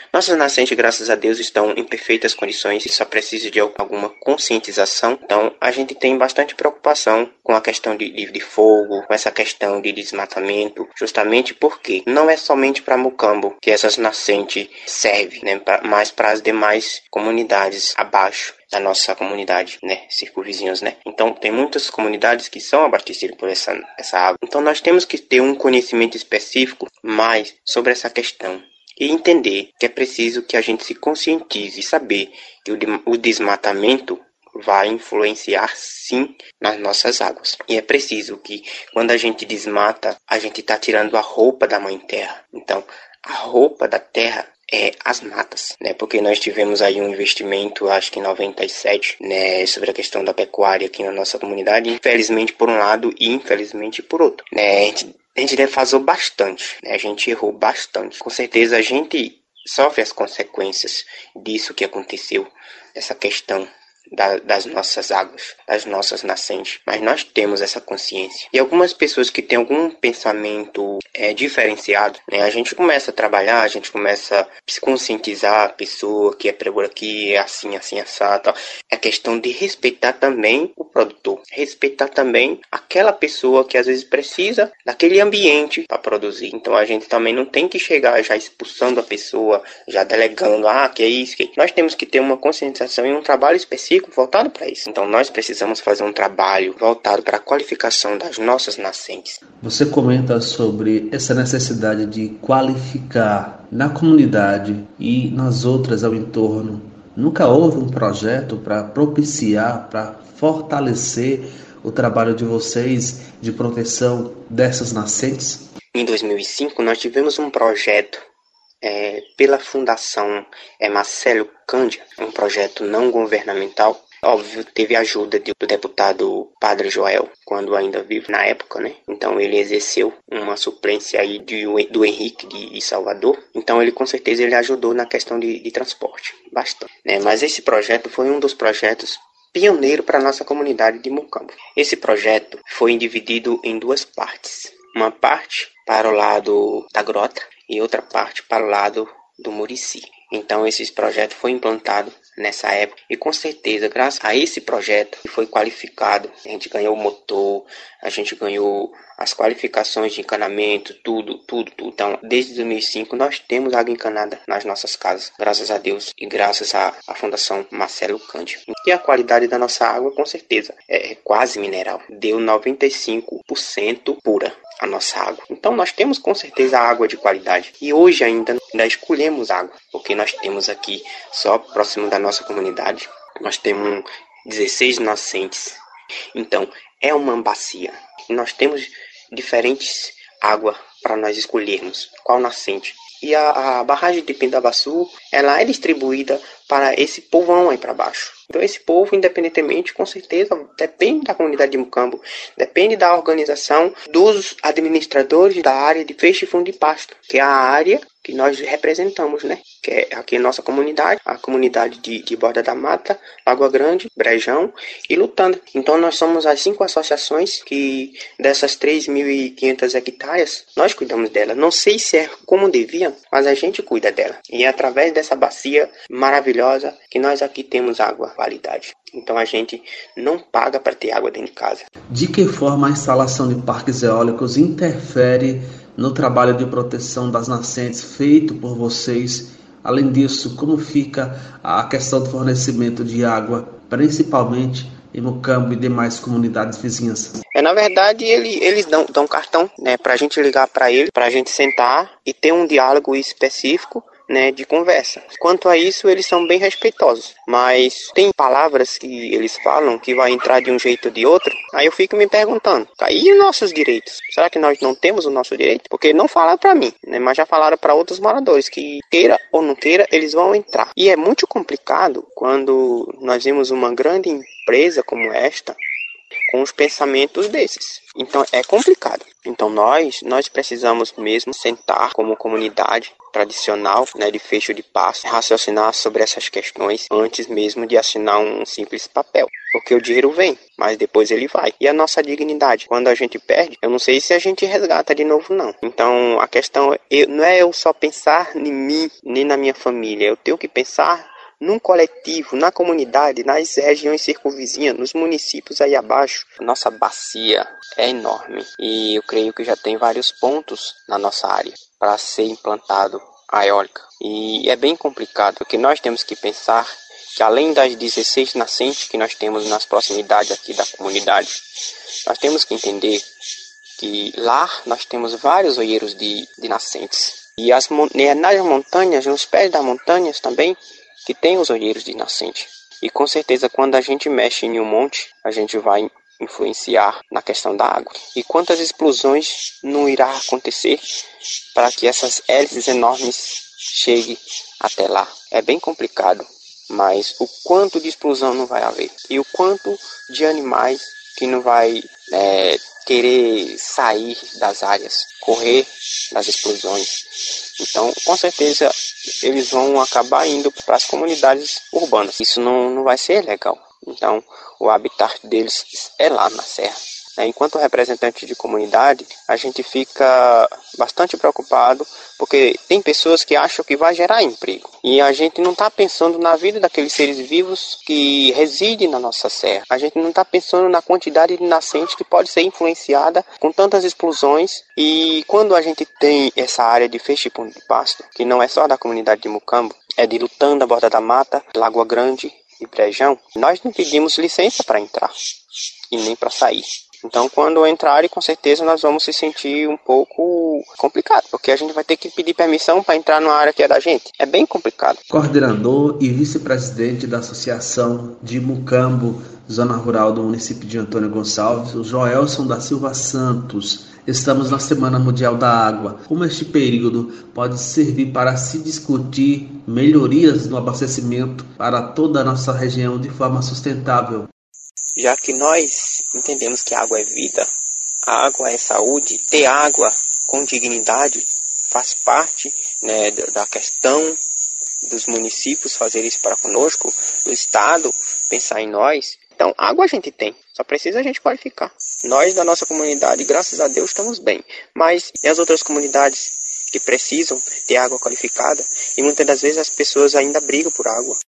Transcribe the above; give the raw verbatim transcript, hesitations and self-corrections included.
Nossas nascentes, graças a Deus, estão em perfeitas condições e só precisa de alguma conscientização. Então, a gente tem bastante preocupação com a questão de, de, de fogo, com essa questão de desmatamento, justamente porque não é somente para Mucambo que essas nascentes servem, né, pra, mas para as demais comunidades abaixo da nossa comunidade, né, circunvizinhos, né. Então, tem muitas comunidades que são abastecidas por essa, essa água. Então, nós temos que ter um conhecimento específico mais sobre essa questão e entender que é preciso que a gente se conscientize e saber que o, o desmatamento vai influenciar sim nas nossas águas. E é preciso que quando a gente desmata, a gente está tirando a roupa da mãe terra. Então, a roupa da terra é as matas, né? Porque nós tivemos aí um investimento, acho que em noventa e sete, né, sobre a questão da pecuária aqui na nossa comunidade, infelizmente por um lado e infelizmente por outro, né? A gente, a gente defasou bastante, né? A gente errou bastante. Com certeza a gente sofre as consequências disso que aconteceu, essa questão Da, das nossas águas, das nossas nascentes, mas nós temos essa consciência. E algumas pessoas que têm algum pensamento é, diferenciado, né, a gente começa a trabalhar, a gente começa a se conscientizar a pessoa que é por aqui, é assim, assim, assado, tal. É questão de respeitar também o produtor, respeitar também aquela pessoa que às vezes precisa daquele ambiente para produzir. Então a gente também não tem que chegar já expulsando a pessoa, já delegando, ah, que é isso, que... Nós temos que ter uma conscientização e um trabalho específico voltado para isso. Então nós precisamos fazer um trabalho voltado para a qualificação das nossas nascentes. Você comenta sobre essa necessidade de qualificar na comunidade e nas outras ao entorno. Nunca houve um projeto para propiciar, para fortalecer o trabalho de vocês de proteção dessas nascentes? Em dois mil e cinco nós tivemos um projeto É, pela Fundação é, Marcelo Cândia, um projeto não governamental. Óbvio, teve a ajuda do deputado Padre Joel, quando ainda vivo na época, né? Então ele exerceu uma suplência aí de, do Henrique de, de Salvador. Então ele com certeza ele ajudou na questão de, de transporte, bastante, né? Mas esse projeto foi um dos projetos pioneiro para a nossa comunidade de Mucambo. Esse projeto foi dividido em duas partes. Uma parte para o lado da grota e outra parte para o lado do Murici. Então esse projeto foi implantado nessa época e com certeza graças a esse projeto que foi qualificado, a gente ganhou o motor, a gente ganhou as qualificações de encanamento, tudo, tudo, tudo. Então desde dois mil e cinco nós temos água encanada nas nossas casas, graças a Deus e graças à, à Fundação Marcelo Cândia. E a qualidade da nossa água com certeza é quase mineral, deu noventa e cinco por cento pura a nossa água. Então nós temos com certeza água de qualidade. E hoje ainda, ainda escolhemos água, porque nós temos aqui, só próximo da nossa comunidade, nós temos dezesseis nascentes. Então é uma bacia. E nós temos diferentes águas para nós escolhermos qual nascente. E a, a barragem de Pindabaçu, ela é distribuída para esse povão aí para baixo. Então esse povo, independentemente, com certeza, depende da comunidade de Mucambo, depende da organização dos administradores da área de peixe, fundo e pasto, que é a área que nós representamos, né? Que é aqui a nossa comunidade, a comunidade de, de Borda da Mata, Água Grande, Brejão e Lutanda. Então nós somos as cinco associações que dessas três mil e quinhentas hectares, nós cuidamos dela. Não sei se é como devia, mas a gente cuida dela. E é através dessa bacia maravilhosa que nós aqui temos água de qualidade. Então a gente não paga para ter água dentro de casa. De que forma a instalação de parques eólicos interfere no trabalho de proteção das nascentes feito por vocês? Além disso, como fica a questão do fornecimento de água, principalmente em Mucambo e demais comunidades vizinhas? É, na verdade, ele, eles dão, dão cartão, né, para a gente ligar para ele, para a gente sentar e ter um diálogo específico, né, de conversa. Quanto a isso, eles são bem respeitosos, mas tem palavras que eles falam que vai entrar de um jeito ou de outro, aí eu fico me perguntando, tá, e os nossos direitos? Será que nós não temos o nosso direito? Porque não falaram para mim, né, mas já falaram para outros moradores que queira ou não queira, eles vão entrar. E é muito complicado quando nós vemos uma grande empresa como esta, com os pensamentos desses. Então é complicado. Então nós, nós precisamos mesmo sentar como comunidade tradicional, né, de fecho de passo, raciocinar sobre essas questões antes mesmo de assinar um simples papel. Porque o dinheiro vem, mas depois ele vai. E a nossa dignidade, quando a gente perde, eu não sei se a gente resgata de novo, não. Então a questão é, não é eu só pensar em mim, nem na minha família. Eu tenho que pensar num coletivo, na comunidade, nas regiões circunvizinhas, nos municípios aí abaixo. Nossa bacia é enorme e eu creio que já tem vários pontos na nossa área para ser implantado a eólica. E é bem complicado, porque nós temos que pensar que além das dezesseis nascentes que nós temos nas proximidades aqui da comunidade, nós temos que entender que lá nós temos vários olheiros de, de nascentes. E as, nas montanhas, nos pés das montanhas também, que tem os olheiros de nascente. E com certeza quando a gente mexe em um monte, a gente vai influenciar na questão da água. E quantas explosões não irá acontecer para que essas hélices enormes cheguem até lá? É bem complicado, mas o quanto de explosão não vai haver. E o quanto de animais que não vai é, querer sair das áreas, correr das explosões. Então, com certeza, eles vão acabar indo para as comunidades urbanas. Isso não, não vai ser legal. Então, o habitat deles é lá na serra. Enquanto representante de comunidade, a gente fica bastante preocupado, porque tem pessoas que acham que vai gerar emprego. E a gente não está pensando na vida daqueles seres vivos que residem na nossa serra. A gente não está pensando na quantidade de nascentes que pode ser influenciada com tantas explosões. E quando a gente tem essa área de feixe e ponto de pasto, que não é só da comunidade de Mucambo, é de Lutanda, Borda da Mata, Lagoa Grande e Brejão, nós não pedimos licença para entrar e nem para sair. Então, quando entrarem, com certeza nós vamos se sentir um pouco complicado, porque a gente vai ter que pedir permissão para entrar numa área que é da gente. É bem complicado. Coordenador e vice-presidente da Associação de Mucambo, Zona Rural do município de Antônio Gonçalves, o Joelson da Silva Santos. Estamos na Semana Mundial da Água. Como este período pode servir para se discutir melhorias no abastecimento para toda a nossa região de forma sustentável? Já que nós entendemos que a água é vida, a água é saúde, ter água com dignidade faz parte, né, da questão dos municípios fazer isso para conosco, do Estado pensar em nós. Então, água a gente tem, só precisa a gente qualificar. Nós da nossa comunidade, graças a Deus, estamos bem, mas e as outras comunidades que precisam ter água qualificada? E muitas das vezes as pessoas ainda brigam por água.